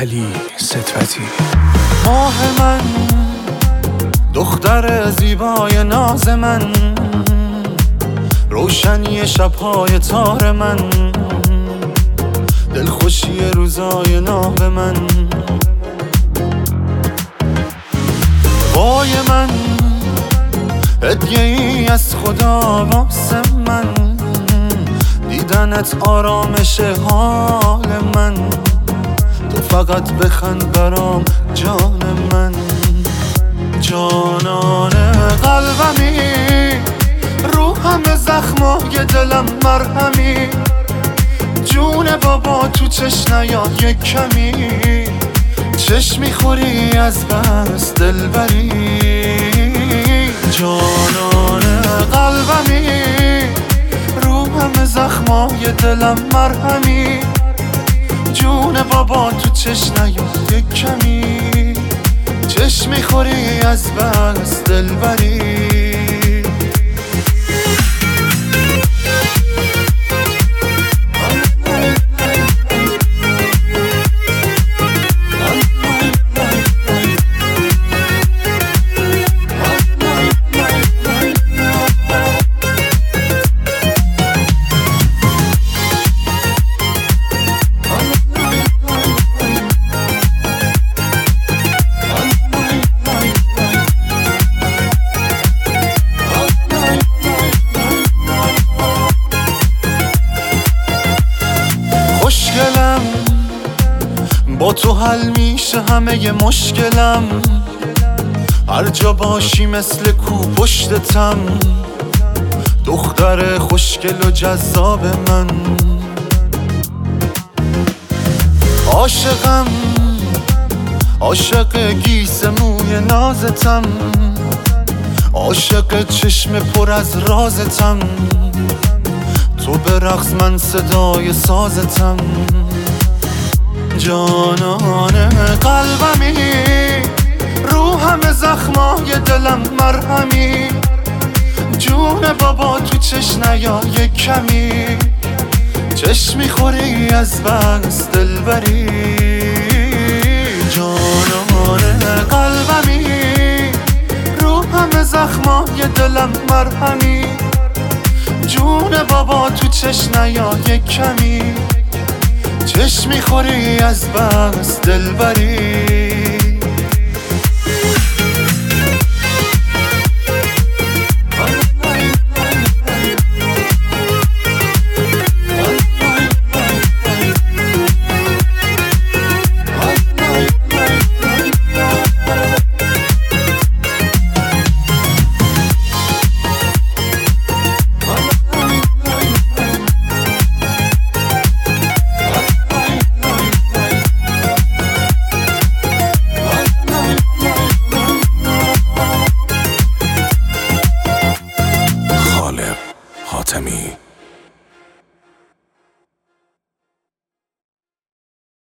علی ستوتی. ماه من، دختر زیبای ناز من، روشنی شب‌های تار من، دلخوشی روزای ناب من. وای من، هدیه‌ای از خدا واسه من، دیدنت آرامش حال من. تو فقط بخند برام جان من، جانان قلبمی، روحم زخمای دلم مرهمی. جون بابا تو چش نیاد یک کمی، چشم میخوری از بس دلبری. جانان قلبمی، روحم زخمای دلم مرهمی. جون بابا تو چش نیاد یک کمی، چشم میخوری از بس دلبری. خوشگلم، با تو حل میشه همه مشکلم. هر جا باشی مثل کو پشتتم، دختر خوشگل و جذاب من. عاشقم، عاشق گیس موی نازتم، عاشق چشم پر از رازتم. تو برقص من صدای سازتم، جانان قلبمی، روحم زخمای دلم مرهمی. جون بابا تو چش نیا یک کمی، چشم میخوری از بس دلبری. جانان قلبمی، روحم زخمای دلم مرهمی. جون بابا تو چش نیا یک کمی، چشم میخوری از بس دلبری. حاتمی.